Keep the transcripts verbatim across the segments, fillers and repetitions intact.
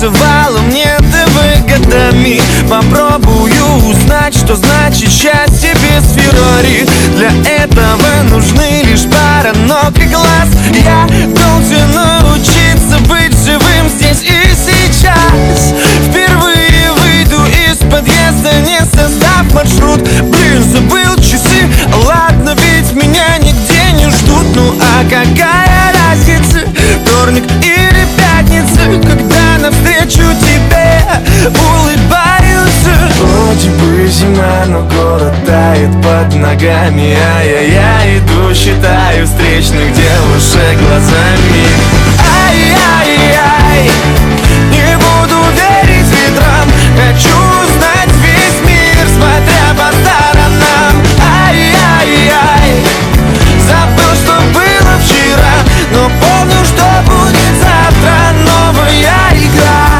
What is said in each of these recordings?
рисовала мне ТВ годами. Попробую узнать, что значит счастье без Феррари. Для этого нужны лишь пара ног и глаз. Я должен научиться быть живым здесь и сейчас. Впервые выйду из подъезда, не создав маршрут. Блин, забыл часы, ладно, ведь меня нигде не ждут. Ну а какая разница, вторник или пятница, когда навстречу тебе улыбаются. Вроде бы зима, но город тает под ногами. А я, я иду, считаю встречных девушек глазами. Ай-яй-яй, не буду верить ветрам. Хочу узнать весь мир, смотря по сторонам. Ай-яй-яй, забыл, что было вчера, но помню, что будет завтра. Новая игра.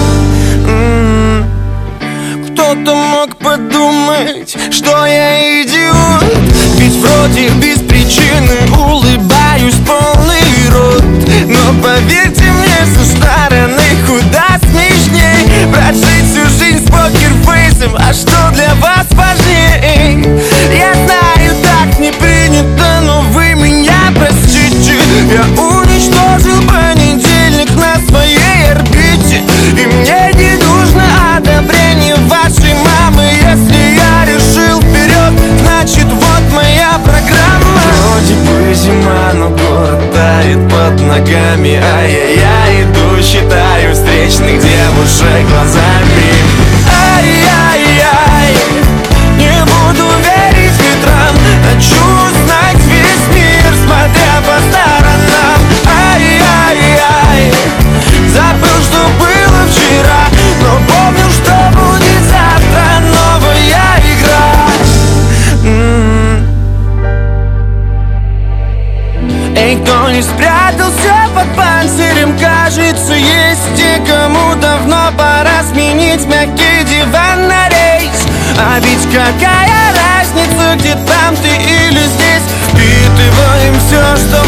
М-м-м. Кто-то мог подумать, что я идиот, ведь вроде без причины улыбаюсь полный рот. Но поверьте мне, со стороны куда смешней прожить всю жизнь с покерфейсом. А что для вас важней? Я знаю, так не принято, но вы меня простите. Я уничтожил понедельник на своей орбите, и мне не нужно одобрение вашей мамы. Если я решил вперед, значит вот моя программа. Вроде бы зима, но город тает под ногами. А я, я иду, считаю встречных девушек глазами. Ай-яй-яй, не буду верить ветрам. Хочу узнать весь мир, смотря по сторонам. Ай-яй-яй, забыл, что было вчера, но помню, что будет завтра. Новая игра. М-м-м. Эй, кто не спрятался под панцирем, кажется, есть те, кому давно пора сменить мягкий диван на рейс. А ведь какая разница, где там ты или здесь, впитываем все, что